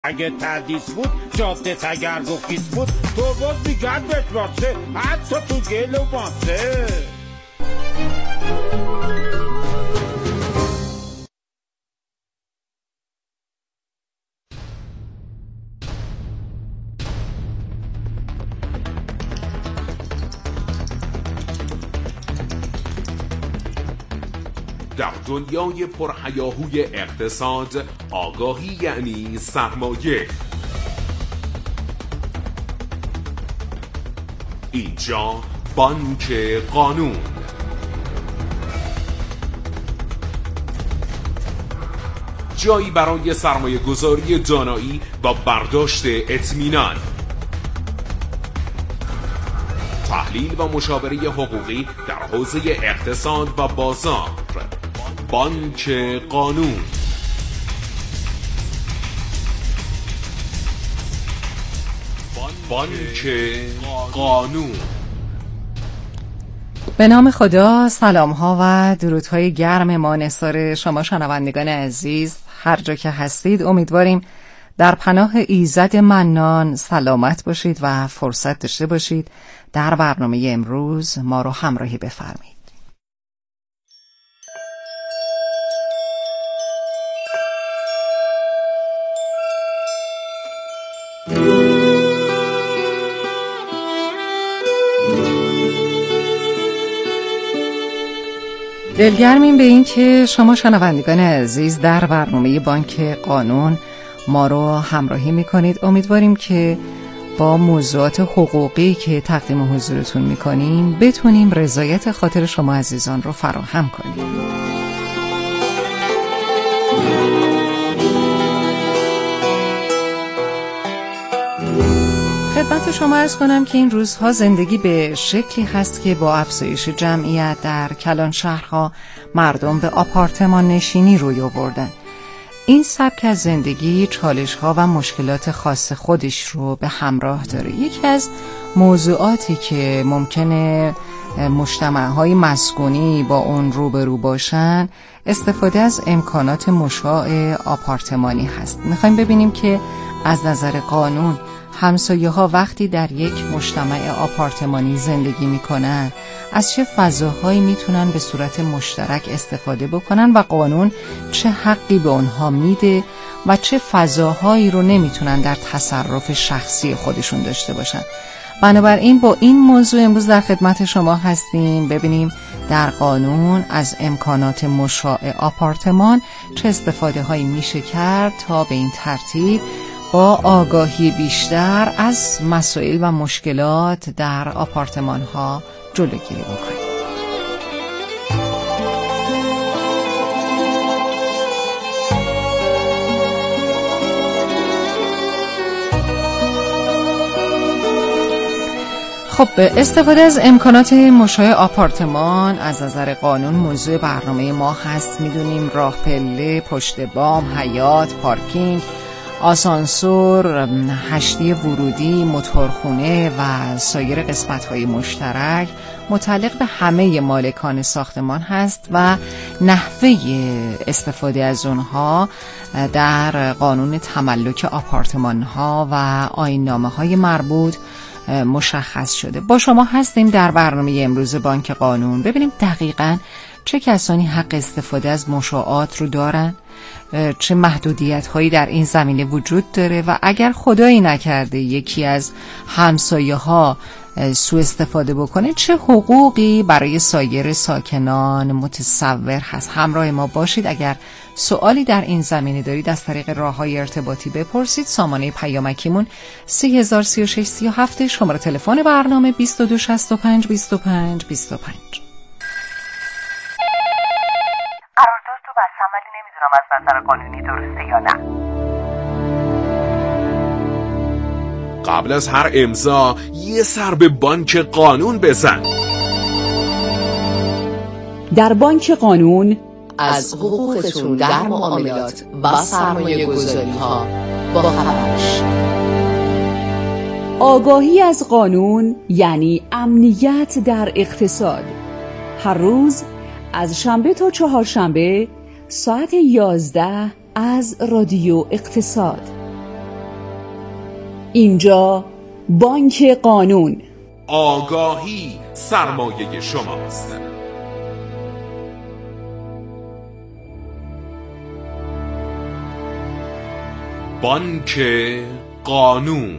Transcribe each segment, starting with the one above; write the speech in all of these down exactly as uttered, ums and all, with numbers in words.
اگه تردیس بود جاده تگرگ و خیس بود تو باز میگرد بتراسه حتی تو گل و ماسه. در دنیای پرهیاهوی اقتصاد، آگاهی یعنی سرمایه. اینجا بانک قانون. جایی برای سرمایه گذاری دانایی و برداشت اطمینان. تحلیل و مشاوره حقوقی در حوزه اقتصاد و بازار. بانک قانون. بانک قانون. به نام خدا، سلام ها و درودهای گرم ما نثار شما شنوندگان عزیز هر جا که هستید. امیدواریم در پناه ایزد منان سلامت باشید و فرصت داشته باشید در برنامه امروز ما رو همراهی بفرمایید. دلگرمیم به این که شما شنوندگان عزیز در برنامه بانک قانون ما رو همراهی میکنید. امیدواریم که با موضوعات حقوقی که تقدیم حضورتون میکنیم بتونیم رضایت خاطر شما عزیزان رو فراهم کنیم. خدمت شما عرض کنم که این روزها زندگی به شکلی هست که با افزایش جمعیت در کلان شهرها مردم به آپارتمان نشینی روی آوردن. این سبک از زندگی چالش‌ها و مشکلات خاص خودش رو به همراه داره. یکی از موضوعاتی که ممکنه مجتمع‌های مسکونی با اون روبرو باشن استفاده از امکانات مشاع آپارتمانی هست. می‌خوایم ببینیم که از نظر قانون همسایه ها وقتی در یک مجتمع آپارتمانی زندگی میکنن از چه فضاهایی میتونن به صورت مشترک استفاده بکنن و قانون چه حقی به اونها میده و چه فضاهایی رو نمیتونن در تصرف شخصی خودشون داشته باشن. بنابراین با این موضوع امروز در خدمت شما هستیم. ببینیم در قانون از امکانات مشاع آپارتمان چه استفاده هایی میشه کرد تا به این ترتیب با آگاهی بیشتر از مسائل و مشکلات در آپارتمان ها جلوگیری بکنیم. خب، استفاده از امکانات مشاع آپارتمان از نظر قانون موضوع برنامه ما هست. میدونیم راه پله، پشت بام، حیاط، پارکینگ، آسانسور، هشتی ورودی، موتورخونه و سایر قسمت‌های مشترک متعلق به همه مالکان ساختمان هست و نحوه استفاده از اونها در قانون تملک آپارتمان‌ها و آیین‌نامه‌های مربوط مشخص شده. با شما هستیم در برنامه امروز بانک قانون. ببینیم دقیقاً چه کسانی حق استفاده از مشاعات رو دارن، چه محدودیت هایی در این زمینه وجود داره و اگر خدایی نکرده یکی از همسایه ها سوء استفاده بکنه چه حقوقی برای سایر ساکنان متصور هست. همراه ما باشید. اگر سوالی در این زمینه دارید از طریق راه‌های ارتباطی بپرسید. سامانه پیامکیمون سه هزار و سی و شش سی و هفت، شماره تلفن برنامه بیست و دو شصت و پنج بیست و پنج بیست و پنج. قرارداد تو بستم ولی نمیدونم از نظر قانونی درسته یا نه. قبل از هر امضا یه سر به بانک قانون بزن. در بانک قانون از حقوقتون در معاملات و سرمایه گذاری ها با خبرش. آگاهی از قانون یعنی امنیت در اقتصاد. هر روز از شنبه تا چهارشنبه ساعت یازده از رادیو اقتصاد. اینجا بانک قانون. آگاهی سرمایه شماست. بانک قانون.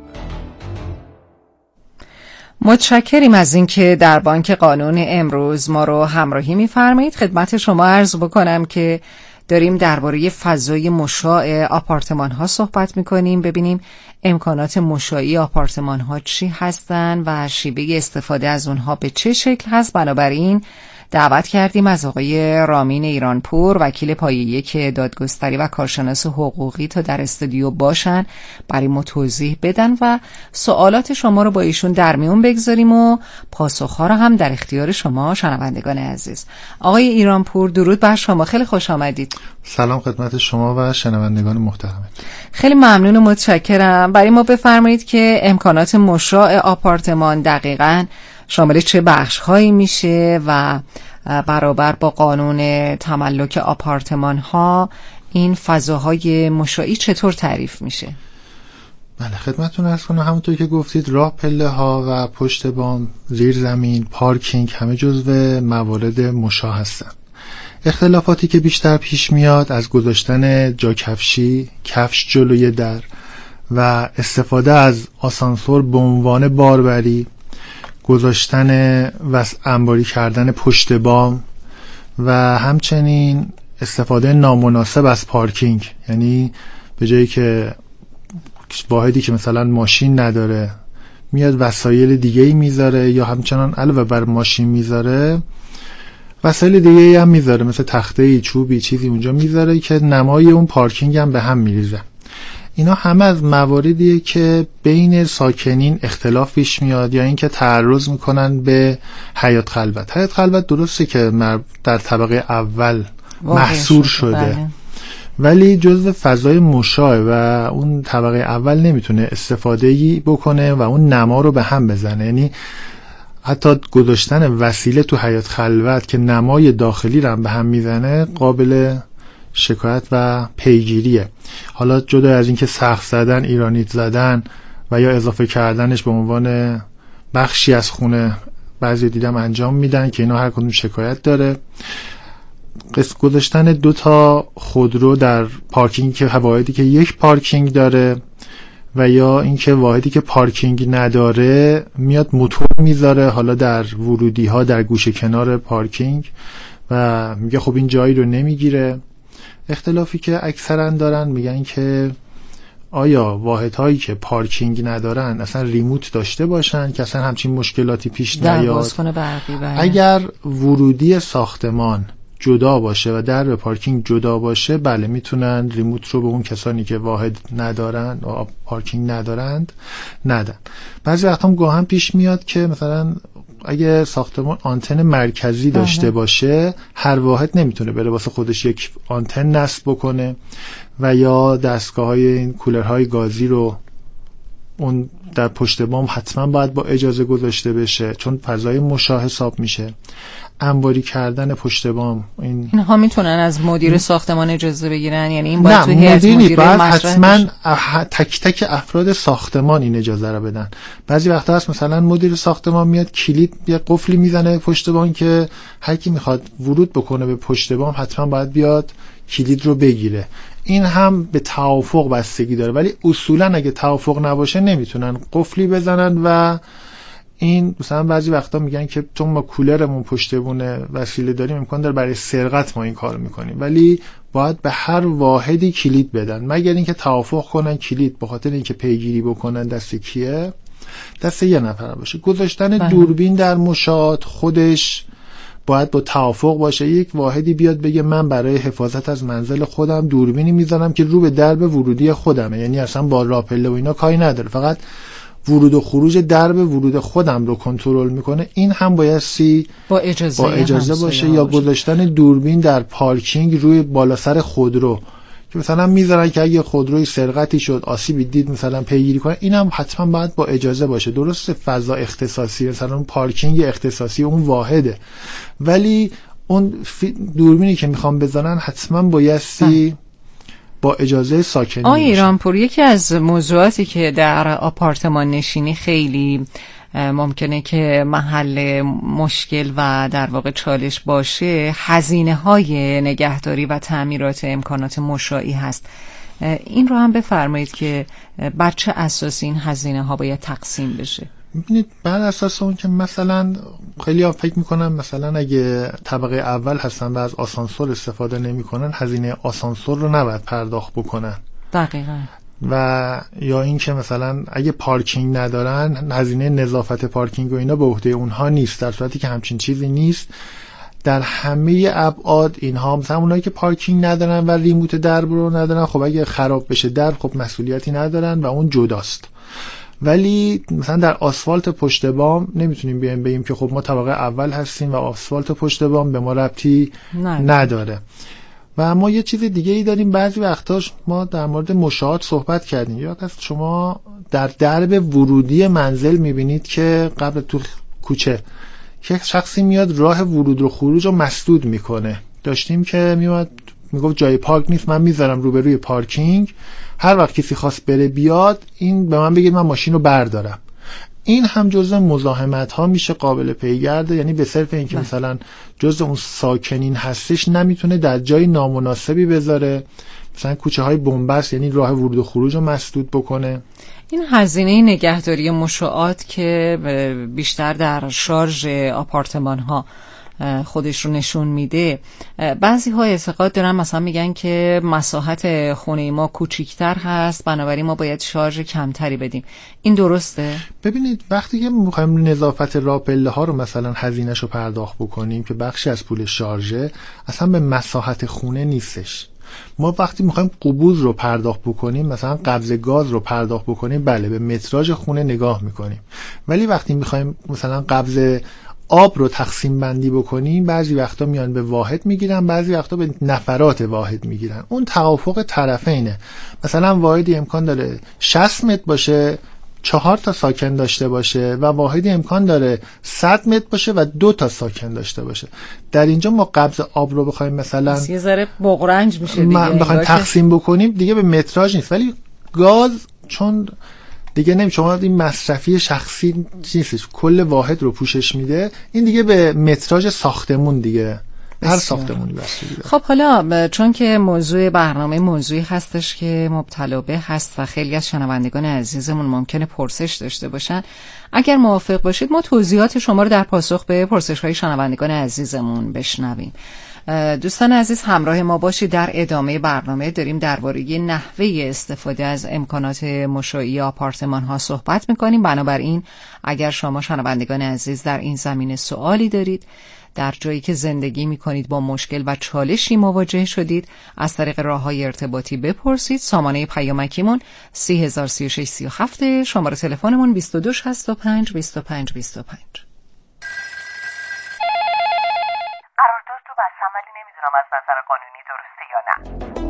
متشکریم از اینکه در بانک قانون امروز ما رو همراهی می‌فرمایید. خدمت شما عرض بکنم که داریم درباره فضای مشاع آپارتمان ها صحبت می‌کنیم، ببینیم امکانات مشاعی آپارتمان ها چی هستن و شیوه استفاده از اونها به چه شکل هست. بنابراین دعوت کردیم از آقای رامین ایرانپور، وکیل پایه یک دادگستری و کارشناس حقوقی، تا در استودیو باشن برای ما توضیح بدن و سوالات شما رو با ایشون در میون بگذاریم و پاسخ‌ها رو هم در اختیار شما شنوندگان عزیز. آقای ایرانپور درود بر شما، خیلی خوش آمدید. سلام خدمت شما و شنوندگان محترم. خیلی ممنون و متشکرم. برای ما بفرمایید که امکانات مشاع آپارتمان دقیقاً شامل چه بخش هایی میشه و برابر با قانون تملک آپارتمان ها این فضاهای مشاعی چطور تعریف میشه؟ بله خدمتتون عرض کنم، همونطور که گفتید راه پله ها و پشت بام، زیر زمین، پارکینگ همه جزو موارد مشاع هستن. اختلافاتی که بیشتر پیش میاد از گذاشتن جا کفشی، کفش جلوی در و استفاده از آسانسور به عنوان باربری، گذاشتن و انباری کردن پشت بام و همچنین استفاده نامناسب از پارکینگ، یعنی به جایی که واحدی که مثلا ماشین نداره میاد وسایل دیگه‌ای میذاره یا همچنان علاوه بر ماشین میذاره وسایل دیگه‌ای هم میذاره، مثل تخته‌ای، چوبی، چیزی اونجا میذاره که نمای اون پارکینگ هم به هم میریزه. اینا همه از مواردیه که بین ساکنین اختلاف پیش میاد یا اینکه تعرض میکنن به حیات خلوت. حیات خلوت درسته که در طبقه اول محصور شده, شده. بله. ولی جزو فضای مشاع و اون طبقه اول نمیتونه استفاده‌ای بکنه و اون نما رو به هم بزنه. یعنی حتی گذاشتن وسیله تو حیات خلوت که نمای داخلی رو هم به هم میزنه قابل شکایت و پیگیریه. حالا جدا از اینکه سقف زدن، ایرانیت زدن و یا اضافه کردنش به عنوان بخشی از خونه بعضی دیدم انجام میدن که اینا هر کدوم شکایت داره. قسم گذاشتن دو تا خودرو در پارکینگ که واحدی که یک پارکینگ داره و یا اینکه واحدی که پارکینگ نداره میاد موتور میذاره حالا در ورودی ها در گوشه کنار پارکینگ و میگه خب این جایی رو نمیگیره. اختلافی که اکثرا دارن میگن که آیا واحدهایی که پارکینگ ندارن اصلا ریموت داشته باشن که اصلا همچین مشکلاتی پیش نیاد. اگر ورودی ساختمان جدا باشه و در پارکینگ جدا باشه بله میتونن ریموت رو به اون کسانی که واحد ندارن و پارکینگ ندارند ندن. بعضی وقتا هم گاهن پیش میاد که مثلا اگه ساختمان آنتن مرکزی داشته باشه هر واحد نمیتونه بره واسه خودش یک آنتن نصب بکنه و یا دستگاه‌های این کولرهای گازی رو اون در پشت بام حتما باید با اجازه گذاشته بشه چون فضای مشاع حساب میشه. انباری کردن پشت بام این اینها میتونن از مدیر ساختمان اجازه بگیرن؟ یعنی این باید نه تو هیئت مدیره باید حتما تک تک افراد ساختمان این اجازه رو بدن. بعضی وقتا هست مثلا مدیر ساختمان میاد کلید یه قفلی میزنه پشت بام که هر کی میخواد ورود بکنه به پشت بام حتما باید بیاد کلید رو بگیره. این هم به توافق بستگی داره ولی اصولا اگه توافق نباشه نمیتونن قفلی بزنن و این مثلا بعضی وقتا میگن که چون ما کولرمون پشت بونه وسیله داریم امکان داره برای سرقت ما این کارو میکنیم ولی باید به هر واحدی کلید بدن مگر اینکه توافق کنن کلید به خاطر اینکه پیگیری بکنن دست کیه دست یه نفر باشه. گذاشتن بله. دوربین در مشاهد خودش باید با توافق باشه. یک واحدی بیاد بگه من برای حفاظت از منزل خودم دوربینی میذارم که رو به درب ورودی خودمه، یعنی اصلا با راپله و اینا کاری نداره، فقط ورود و خروج درب ورود خودم رو کنترل میکنه. این هم بایستی با اجازه, با اجازه باشه. یا گذاشتن دوربین در پارکینگ روی بالا سر خودرو که مثلا میذارن که اگه خودروی سرقتی شد آسیبی دید مثلا پیگیری کنه، این هم حتما باید با اجازه باشه. درسته فضا اختصاصی مثلا اون پارکینگ اختصاصی اون واحده ولی اون دوربینی که میخوام بزنن حتما بایستی با اجازه ساکنین. آقای ایرانپور، یکی از موضوعاتی که در آپارتمان نشینی خیلی ممکنه که محل مشکل و در واقع چالش باشه، هزینه های نگهداری و تعمیرات امکانات مشاعی هست. این رو هم بفرمایید که بر چه اساس این هزینه ها باید تقسیم بشه؟ ببینید، بر اساس اون که مثلا خیلی ها فکر میکنن مثلا اگه طبقه اول هستن و از آسانسور استفاده نمیکنن، هزینه آسانسور رو نباید پرداخت بکنن. دقیقاً. و یا این که مثلا اگه پارکینگ ندارن، هزینه نظافت پارکینگ و اینا به عهده اونها نیست، در صورتی که همچین چیزی نیست. در همه ابعاد اینها، مثلا اونایی که پارکینگ ندارن و ریموت درب رو ندارن، خب اگه خراب بشه درب، خب مسئولیتی ندارن و اون جداست. ولی مثلا در آسفالت پشت بام نمیتونیم بیایم بگیم که خب ما طبقه اول هستیم و آسفالت پشت بام به ما ربطی نداره. و ما یه چیز دیگه ای داریم، بعضی وقتاش ما در مورد مشاهات صحبت کردیم. یاد هست شما در درب ورودی منزل میبینید که قبل تو کوچه که شخصی میاد راه ورود و خروج رو مسدود میکنه. داشتیم که میومد میگفت جای پارک نیست، من میذارم روبروی پارکینگ، هر وقت کسی خواست بره بیاد این به من بگید من ماشین رو بردارم. این هم جزء مزاحمت ها میشه، قابل پیگرده. یعنی به صرف اینکه مثلا جزء اون ساکنین هستش نمیتونه در جای نامناسبی بذاره، مثلا کوچه های بنبست، یعنی راه ورود و خروج رو مسدود بکنه. این هزینه نگهداری مشاعات که بیشتر در شارژ آپارتمان ها خودش رو نشون میده، بعضی ها اعتقاد دارن، مثلا میگن که مساحت خونه ما کوچیکتر هست، بنابراین ما باید شارژ کمتری بدیم. این درسته؟ ببینید، وقتی که میخوایم نظافت راپله ها رو مثلا هزینه‌ش رو پرداخت بکنیم که بخشی از پول شارژه، اصلا به مساحت خونه نیستش. ما وقتی میخوایم قبوض رو پرداخت بکنیم، مثلا قبض گاز رو پرداخت بکنیم، بله به متراژ خونه نگاه میکنیم. ولی وقتی میخوایم مثلا قبض آب رو تقسیم بندی بکنیم، بعضی وقتا میان به واحد میگیرن، بعضی وقتا به نفرات واحد میگیرن. اون توافق طرفینه. مثلا واحدی امکان داره شصت متر باشه، چهار تا ساکن داشته باشه، و واحدی امکان داره صد متر باشه و دو تا ساکن داشته باشه. در اینجا ما قبض آب رو بخوایم مثلا یه ذره بغرنج میشه دیگه، بخوایم تقسیم بکنیم دیگه به متراژ نیست. ولی گاز چون دیگه نمی شما این مصرفی شخصی نیستش، کل واحد رو پوشش میده، این دیگه به متراژ ساختمون دیگه، هر ساختمونی بستگی داره. خب حالا چون که موضوع برنامه موضوعی هستش که مبتلا به هست و خیلی از شنوندگان عزیزمون ممکنه پرسش داشته باشن، اگر موافق باشید ما توضیحات شما رو در پاسخ به پرسش‌های شنوندگان عزیزمون بشنویم. دوستان عزیز همراه ما باشید. در ادامه برنامه داریم درباره نحوه استفاده از امکانات مشاعی آپارتمان ها صحبت میکنیم. بنابراین اگر شما شنوندگان عزیز در این زمینه سوالی دارید، در جایی که زندگی میکنید با مشکل و چالشی مواجه شدید، از طریق راههای ارتباطی بپرسید. سامانه پیامکیمون سی هزار سی و شش سی و هفت، شماره تلفنمون بیست و دو شصت و پنج بیست و پنج بیست و پنج. از نظر قانونی درسته یا نه؟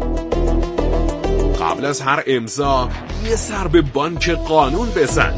قبل از هر امضا یه سر به بانک قانون بزن.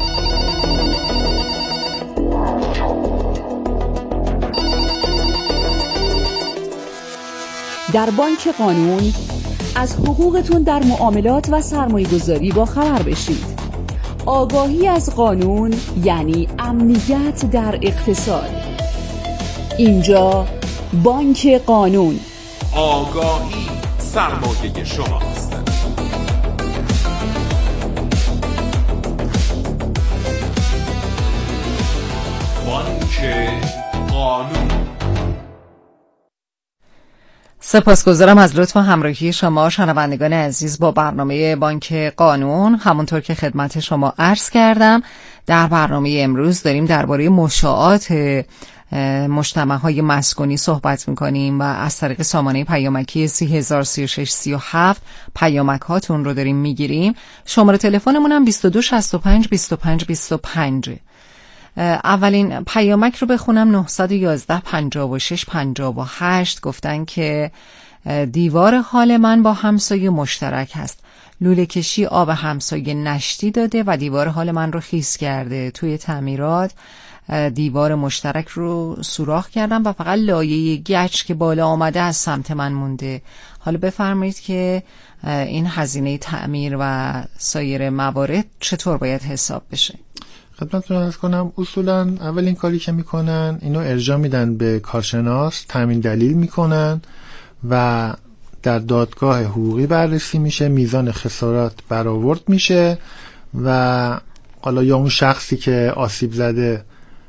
در بانک قانون از حقوقتون در معاملات و سرمایه‌گذاری با خبر بشید. آگاهی از قانون یعنی امنیت در اقتصاد. اینجا بانک قانون. آگاهی سرمایه شماست. بانک قانون. سپاسگزارم از لطف و همراهی شما شنوندگان عزیز با برنامه بانک قانون. همونطور که خدمت شما عرض کردم، در برنامه امروز داریم درباره مشاعات مجتمع های مسکونی صحبت میکنیم و از طریق سامانه پیامکی سی هزار سی و شش سی و هفت پیامک هاتون رو داریم میگیریم. شماره تلفنمون هم بیست و دو شصت و پنج بیست و پنج بیست و پنج. اولین پیامک رو بخونم. نه یک یک پنجاه و شش پنجاه و هشت گفتن که دیوار حال من با همسایه مشترک هست. لوله کشی آب همسایه نشتی داده و دیوار حال من رو خیس کرده. توی تعمیرات دیوار مشترک رو سوراخ کردم و فقط لایه گچ که بالا آمده از سمت من مونده. حالا بفرمایید که این هزینه تعمیر و سایر موارد چطور باید حساب بشه؟ خدمتتون عرض کنم اصولا اولین کاری که میکنن اینو ارجاع میدن به کارشناس، تامین دلیل میکنن و در دادگاه حقوقی بررسی میشه، میزان خسارات برآورد میشه و حالا یا اون شخصی که آسیب زده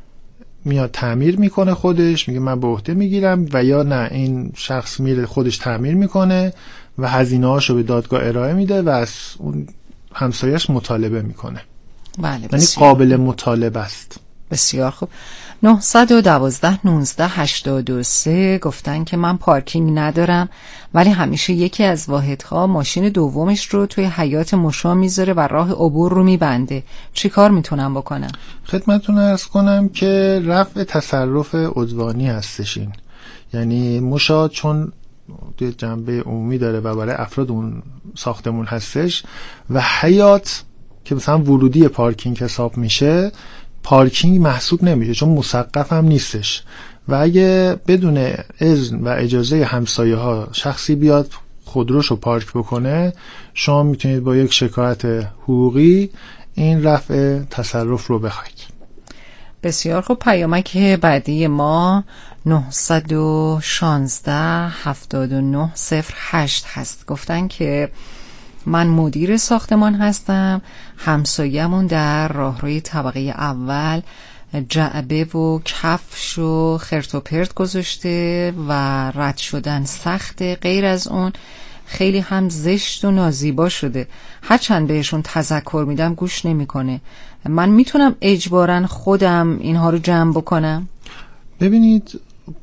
میاد تعمیر میکنه خودش، میگه من به عهده میگیرم، و یا نه این شخص میره خودش تعمیر میکنه و هزینه هاشو به دادگاه ارائه میده و از اون همسایش مطالبه میکنه. بله، یعنی قابل مطالبه است. بسیار خوب. نه یک دو یک نه هشتاد و سه گفتن که من پارکینگ ندارم ولی همیشه یکی از واحدها ماشین دومش رو توی حیاط مشا میذاره و راه عبور رو میبنده. چی کار میتونم بکنم؟ خدمتتون عرض کنم که رفع تصرف عدوانی هستش این. یعنی مشا چون جنبه عمومی داره و برای افراد اون ساختمون هستش و حیاط که مثلا ورودی پارکینگ حساب میشه، پارکینگ محسوب نمیشه چون مسقف هم نیستش و اگه بدون اذن و اجازه همسایه ها شخصی بیاد خودروشو پارک بکنه، شما میتونید با یک شکایت حقوقی این رفع تصرف رو بخواید. بسیار خوب. پیامک بعدی ما نه یک شش هفت نه صفر هشت هست. گفتن که من مدیر ساختمان هستم، همسایه‌مون در راهروی طبقه اول جعبه و کفش و خرت و پرت گذاشته و رد شدن سخته، غیر از اون خیلی هم زشت و نازیبا شده. هرچند بهشون تذکر میدم گوش نمیکنه. من میتونم اجباراً خودم اینها رو جمع بکنم؟ ببینید،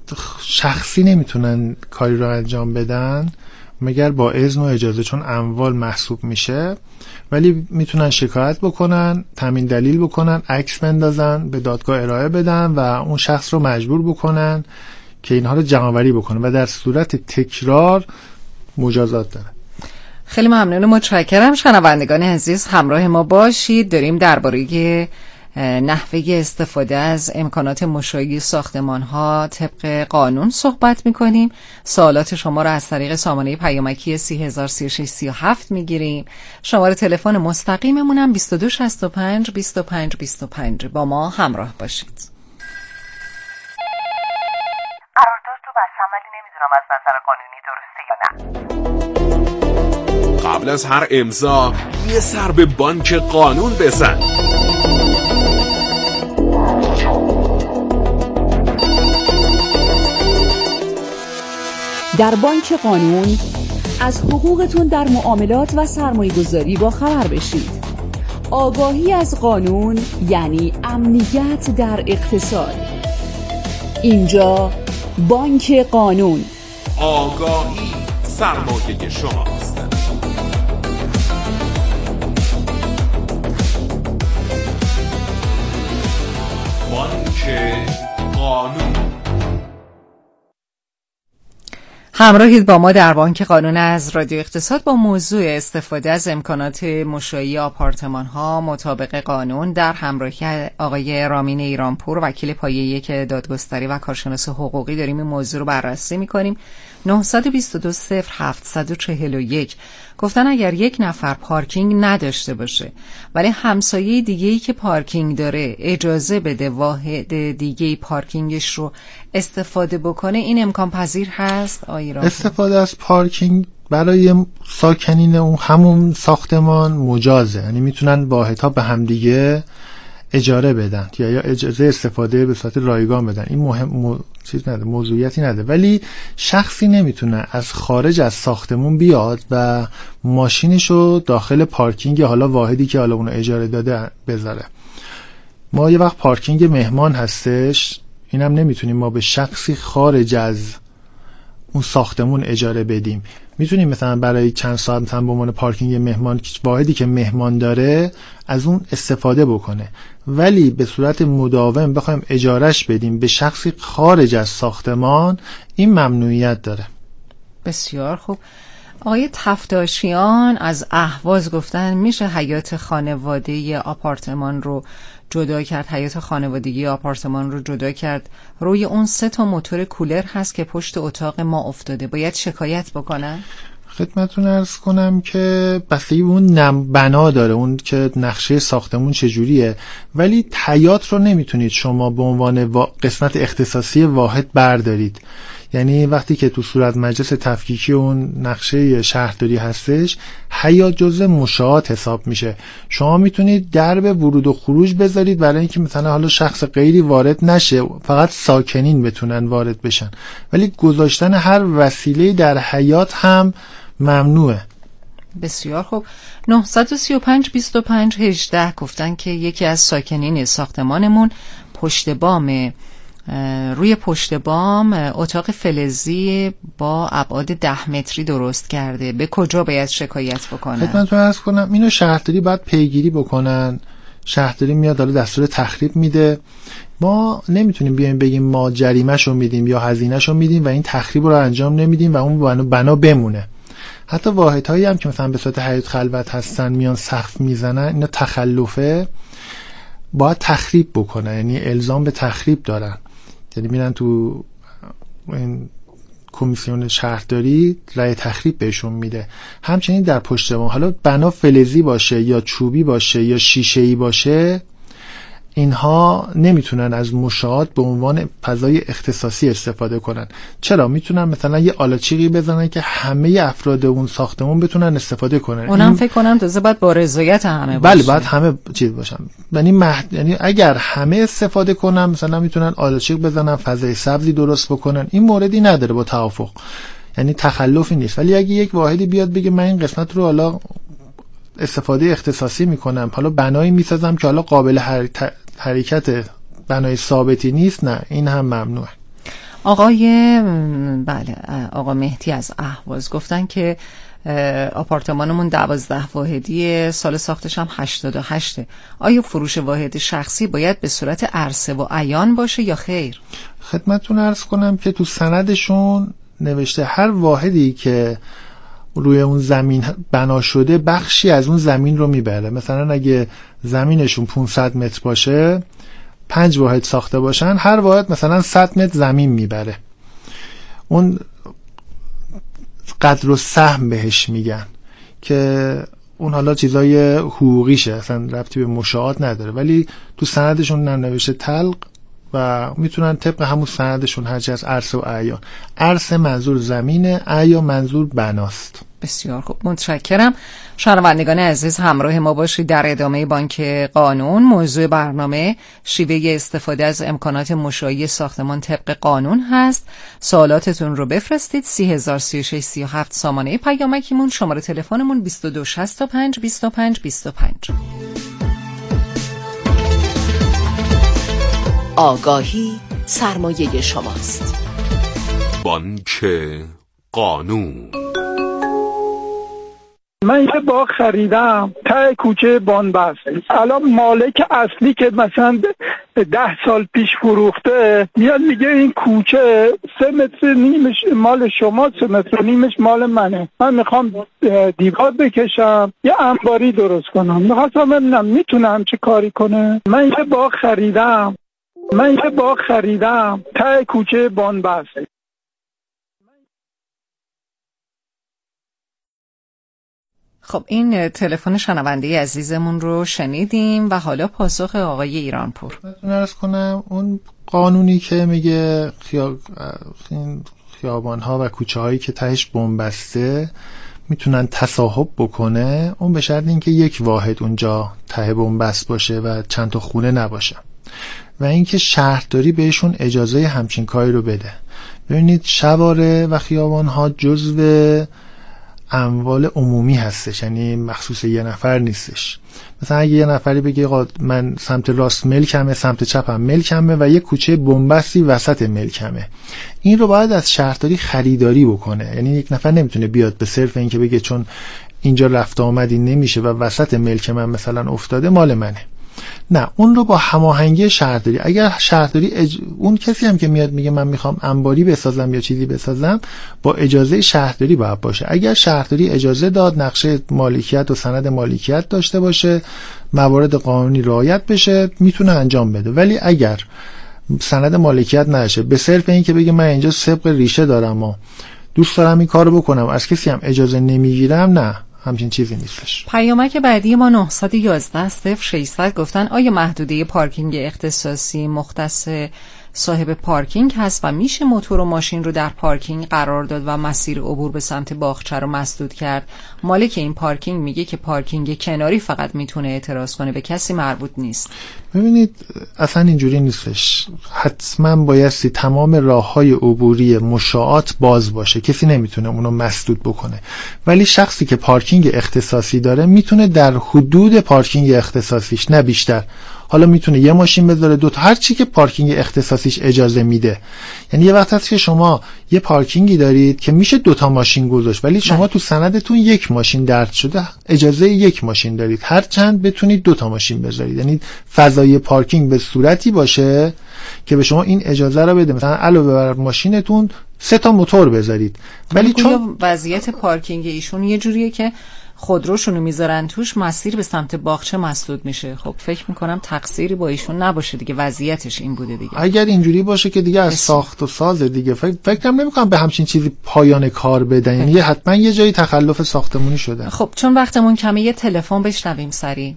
شخصی نمیتونن کاری رو انجام بدن مگر با اذن و اجازه، چون اموال محسوب میشه، ولی میتونن شکایت بکنن، تامین دلیل بکنن، عکس بندازن، به دادگاه ارائه بدن و اون شخص رو مجبور بکنن که اینها رو جمع‌آوری بکنه و در صورت تکرار مجازات داره. خیلی ممنون، متشکرم. شنوندگان عزیز همراه ما باشید. داریم درباره نحوه استفاده از امکانات مشاهی ساختمان ها طبق قانون صحبت میکنیم. سوالات شما را از طریق سامانه پیامکی سی هزار سی و شش سی و هفت میگیریم. شماره تلفن مستقیممونم بیست و دو شصت و پنج بیست و پنج بیست و پنج. با ما همراه باشید. قرارداد تو بستم ولی نمیدونم از نظر قانونی درسته یا نه. قبل از هر امضا یه سر به بانک قانون بزن. در بانک قانون از حقوقتون در معاملات و سرمایه‌گذاری با خبر بشید. آگاهی از قانون یعنی امنیت در اقتصاد. اینجا بانک قانون. آگاهی سرمایه شماست. بانک قانون. همراهید با ما در بانک قانون از رادیو اقتصاد با موضوع استفاده از امکانات مشاهی آپارتمان ها مطابق قانون در همراهی آقای رامین ایرانپور، وکیل پایه یک دادگستری و کارشناس حقوقی داریم این موضوع رو بررسی میکنیم. نه دو دو صفر هفت چهار یک گفتن اگر یک نفر پارکینگ نداشته باشه ولی همسایه دیگه‌ای که پارکینگ داره اجازه بده واحد دیگه‌ای پارکینگش رو استفاده بکنه، این امکان پذیر هست؟ آیران استفاده از پارکینگ برای ساکنین اون همون ساختمان مجازه، یعنی میتونن واحدها به هم دیگه اجاره بدن یا یا اجازه استفاده به صورت رایگان بدن. این مهم مو... چیز نده، موضوعیتی نده، ولی شخصی نمیتونه از خارج از ساختمون بیاد و ماشینشو داخل پارکینگ حالا واحدی که حالا اونو اجاره داده بذاره. ما یه وقت پارکینگ مهمان هستش، اینم نمیتونیم ما به شخصی خارج از اون ساختمون اجاره بدیم. میتونیم مثلا برای چند ساعت مثلا به عنوان پارکینگ مهمان واحدی که مهمان داره از اون استفاده بکنه، ولی به صورت مداوم بخوایم اجارش بدیم به شخصی خارج از ساختمان، این ممنوعیت داره. بسیار خوب. آقای تفتاشیان از اهواز گفتن میشه حیات خانواده آپارتمان رو جدا کرد، حیات خانوادگی آپارتمان رو جدا کرد، روی اون سه تا موتور کولر هست که پشت اتاق ما افتاده، باید شکایت بکنن؟ خدمتتون عرض کنم که بستگی به اون نم بنا داره، اون که نقشه ساختمون چجوریه، ولی حیاط رو نمیتونید شما به عنوان قسمت اختصاصی واحد بردارید. یعنی وقتی که تو صورت مجلس تفکیکی اون نقشه شهرداری هستش، حیاط جزء مشاهات حساب میشه. شما میتونید درب ورود و خروج بذارید برای اینکه مثلا حالا شخص غیری وارد نشه، فقط ساکنین بتونن وارد بشن، ولی گذاشتن هر وسیله در حیاط هم ممنوعه. بسیار خوب. نه سه پنج بیست و پنج هجده گفتن که یکی از ساکنین ساختمانمون پشت بام روی پشت بام اتاق فلزی با ابعاد ده متری درست کرده، به کجا باید شکایت بکنن؟ خدمتتون عرض کنم اینو شهرداری باید پیگیری بکنن. شهرداری میاد حالا دستور تخریب میده، ما نمیتونیم بیایم بگیم ما جریمه‌شو میدیم یا هزینه‌شو میدیم و این تخریب رو انجام نمیدیم و اون بنا بمونه. حتی واحدهایی هم که مثلا به صورت حیاط خلوت هستن میان سقف میزنن، اینا تخلفه، باید تخریب بکنن، یعنی الزام به تخریب دارن. یعنی میرن تو این کمیسیون شهرداری رأی تخریب بهشون میده. همچنین در پشت بام، حالا بنا فلزی باشه یا چوبی باشه یا شیشه‌ای باشه، اینها نمیتونن از مشاهات به عنوان فضای اختصاصی استفاده کنن. چرا؟ میتونن مثلا یه آلاچیقی بزنن که همه افراد اون ساختمون بتونن استفاده کنن. اونم این... فکر کنم تازه باید با رضایت همه باشه. بله، باید همه چیز باشن. یعنی مح... یعنی اگر همه استفاده کنن، مثلا میتونن آلاچیق بزنن، فضای سبزی درست بکنن، این موردی نداره با توافق، یعنی تخلفی نیست. ولی اگه یک واحدی بیاد بگه من این قسمت رو حالا استفاده اختصاصی میکنم، حالا بنایی میسازم که حالا قابل هر... ت... حرکت بنای ثابتی نیست، نه، این هم ممنوعه. آقای بله آقا مهدی از اهواز گفتن که آپارتمانمون دوازده واحدی، سال ساختش هم هشتاد و هشت. آیا فروش واحد شخصی باید به صورت عرضه و عیان باشه یا خیر؟ خدمتتون عرض کنم که تو سندشون نوشته هر واحدی که روی اون زمین بنا شده بخشی از اون زمین رو میبره. مثلا اگه زمینشون پانصد متر باشه، پنج واحد ساخته باشن، هر واحد مثلا صد متر زمین میبره. اون قدر و سهم بهش میگن که اون حالا چیزای حقوقیشه، اصلا ربطی به مشاهات نداره، ولی تو سندشون ننوشته طلق و میتونن طبق همون سندشون هرچی از عرضه و اعیان. عرضه منظور زمینه، اعیان منظور بناست. بسیار خوب، متشکرم. شنوندگان عزیز، همراه ما باشید در ادامه بانک قانون. موضوع برنامه شیوه استفاده از امکانات مشاعی ساختمان طبق قانون هست. سوالاتتون رو بفرستید. سی هزار سی و شش سی و هفت سامانه پیامکیمون، شماره تلفنمون بیست و دو شصت و پنج بیست و پنج بیست و پنج. آگاهی سرمایه شماست. بانک قانون. من یه باغ خریدم ته کوچه بانبست. الان مالک اصلی که مثلا ده سال پیش فروخته میاد میگه این کوچه سه متر نیمش مال شما، سه متر نیمش مال منه. من میخوام دیوار بکشم، یه انباری درست کنم. میخواستم ببینم میتونم چه کاری کنه. من یه باغ خریدم من یه باغ خریدم ته کوچه بانبست. خب این تلفن شنونده عزیزمون رو شنیدیم و حالا پاسخ آقای ایرانپور. من عرض کنم اون قانونی که میگه خیا... خیابان‌ها و کوچه‌هایی که تهش بنبسته میتونن تصاحب بکنه، اون به شرط اینکه یک واحد اونجا ته بنبست باشه و چند تا خونه نباشه و اینکه شهرداری بهشون اجازه همچین کاری رو بده. ببینید شوارع و خیابان‌ها جزو اموال عمومی هستش، یعنی مخصوص یه نفر نیستش. مثلا اگه یه نفری بگه من سمت راست ملکمه، سمت چپم ملکمه و یه کوچه بنبستی وسط ملکمه، این رو باید از شهرداری خریداری بکنه. یعنی یک نفر نمیتونه بیاد به صرف اینکه بگه چون اینجا رفت آمدی نمیشه و وسط ملک من مثلا افتاده مال منه. نه، اون رو با هماهنگی شهرداری. اگر شهرداری اج... اون کسی هم که میاد میگه من میخوام انباری بسازم یا چیزی بسازم، با اجازه شهرداری باید باشه. اگر شهرداری اجازه داد، نقشه مالکیت و سند مالکیت داشته باشه، موارد قانونی رعایت بشه، میتونه انجام بده. ولی اگر سند مالکیت نشه، به صرف این که بگه من اینجا سبق ریشه دارم و دوست دارم این کارو بکنم، از کسی هم اجازه نمیگیرم، نه، همچین چیزی نیستش. پیامک بعدی ما نه یک یک صفر ششصد گفتن آیا محدوده پارکینگ اختصاصی مختص صاحب پارکینگ هست و میشه موتور و ماشین رو در پارکینگ قرار داد و مسیر عبور به سمت باغچه رو مسدود کرد؟ مالک این پارکینگ میگه که پارکینگ کناری فقط میتونه اعتراض کنه، به کسی مربوط نیست. ببینید اصلا اینجوری نیستش، حتما بایستی تمام راههای عبوری مشاعات باز باشه، کسی نمیتونه اونو مسدود بکنه، ولی شخصی که پارکینگ اختصاصی داره میتونه در حدود پارکینگ اختصاصیش، نه بیشتر، حالا میتونه یه ماشین بذاره، دو تا، هر چی که پارکینگ اختصاصیش اجازه میده. یعنی یه وقت هست که شما یه پارکینگی دارید که میشه دو تا ماشین گذاشت، ولی شما تو سندتون یک ماشین درج شده، اجازه یک ماشین دارید، هر چند بتونید دو تا ماشین بذارید. یعنی فضای پارکینگ به صورتی باشه که به شما این اجازه رو بده، مثلا علاوه بر ماشینتون سه تا موتور بذارید. ولی چون وضعیت پارکینگ ایشون یه جوریه که خودروشونو میذارن توش، مسیر به سمت باغچه مسدود میشه. خب فکر میکنم تقصیری با ایشون نباشه دیگه، وضعیتش این بوده دیگه. اگر اینجوری باشه که دیگه از ساخت و ساز دیگه، فکر فکرم نمیکنم به همچین چیزی پایان کار بدن، یعنی حتما یه جایی تخلف ساختمونی شده. خب چون وقتمون کمه یه تلفن بشنویم سری.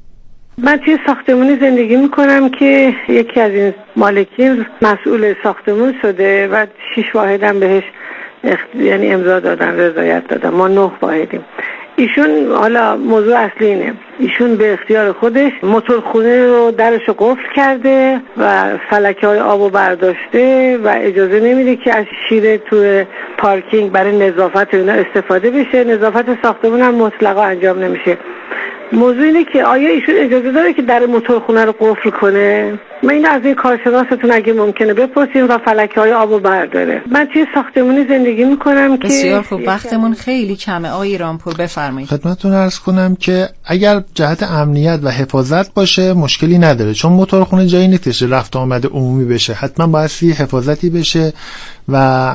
من توی ساختمونی زندگی میکنم که یکی از این مالکین مسئول ساختمون شده و شش واحدم بهش اخت... یعنی امضا دادن، رضایت دادن، ما نه واحدیم. ایشون، حالا موضوع اصلی اینه، ایشون به اختیار خودش موتورخونه رو درشو قفل کرده و فلکه های آبو برداشته و اجازه نمیده که از شیر تو پارکینگ برای نظافت اینا استفاده بشه. نظافت ساختمون هم مطلقا انجام نمیشه. موضوع اینه که آیا ایشون اجازه داره که در موتورخونه رو قفل کنه؟ من این از این کارشناستون اگه ممکنه بپرسیم و فلکه های آبو برداره. من توی ساختمونی زندگی میکنم که بسیار خوب، وقتمون خیلی کمه. آقای ایرانپور بفرمایید. خدمتتون عرض کنم که اگر جهت امنیت و حفاظت باشه مشکلی نداره، چون موتورخونه جایی نیستش رفت آمد عمومی بشه، حتما باید حفاظتی بشه و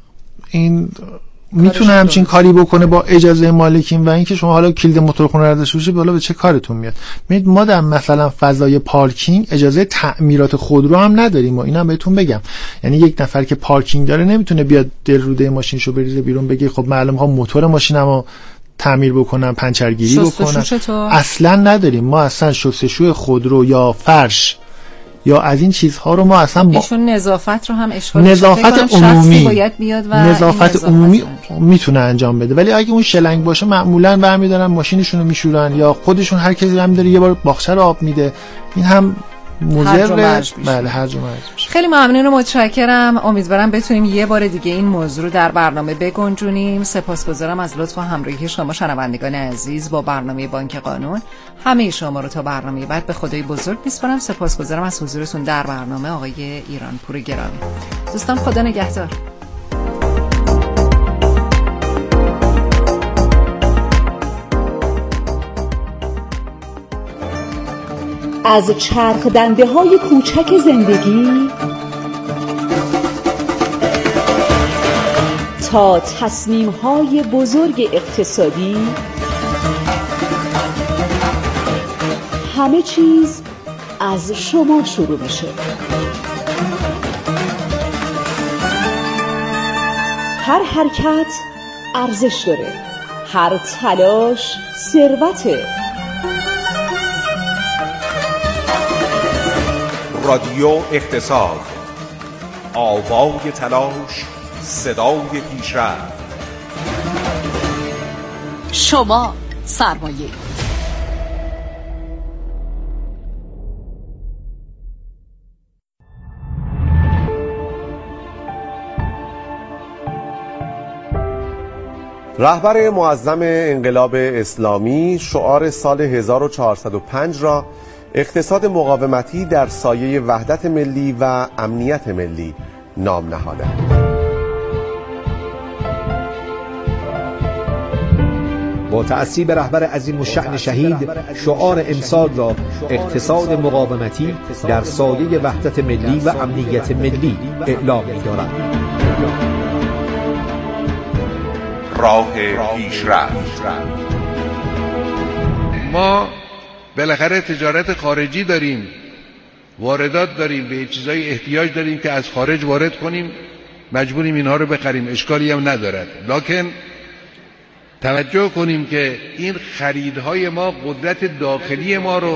این میتونه همچین کاری بکنه با اجازه مالکین. و اینکه شما حالا کلید موتورخونه رو داشته باشید، بالا به چه کارتون میاد؟ ببینید ما در مثلا فضای پارکینگ اجازه تعمیرات خودرو هم نداریم و اینم بهتون بگم. یعنی یک نفر که پارکینگ داره نمیتونه بیاد دل روده ماشینشو بریزه بیرون بگه خب معلومه ها موتور ماشینمو تعمیر بکنم، پنچرگیری بکنم. اصلا نداریم ما، اصلا شستشوی خودرو یا فرش یا از این چیزها رو ما اصلا با ایشون نظافت رو هم اشغال نظافت عمومی باید بیاد و نظافت عمومی میتونه انجام بده، ولی اگه اون شلنگ باشه معمولا برمیدارن ماشینشون رو میشورن یا خودشون هر کسی هم داره یه بار باغچه رو آب میده، این هم مضر. بله هرج و مرج میشه. خیلی ممنون و متشکرم. امیدوارم بتونیم یه بار دیگه این موضوع رو در برنامه بگنجونیم. سپاسگزارم از لطف و همراهی شما شنوندگان عزیز با برنامه بانک قانون. همه شما رو تا برنامه بعد به خدای بزرگ میسپارم. سپاسگزارم از حضورتون در برنامه آقای ایرانپور گرامی. دوستان خدا نگهدار. از چرخ دنده های کوچک زندگی تا تصمیم های بزرگ اقتصادی، همه چیز از شما شروع میشه. هر حرکت ارزش داره، هر تلاش ثروته. رادیو اقتصاد، آوای تلاش، صدای پیشرفت. شما سرمایه. رهبر معظم انقلاب اسلامی شعار سال هزار و چهارصد و پنج را اقتصاد مقاومتی در سایه وحدت ملی و امنیت ملی نام نهادند. با تأسی به رهبر عظیم الشأن شهید، شعار امسال را اقتصاد مقاومتی در سایه وحدت ملی و امنیت ملی اعلام می‌دارم. راه پیشرفت. ما بالاخره تجارت خارجی داریم، واردات داریم، به چیزای احتیاج داریم که از خارج وارد کنیم مجبوریم اینها رو بخریم، اشکالی هم ندارد. لکن توجه کنیم که این خریدهای ما قدرت داخلی ما رو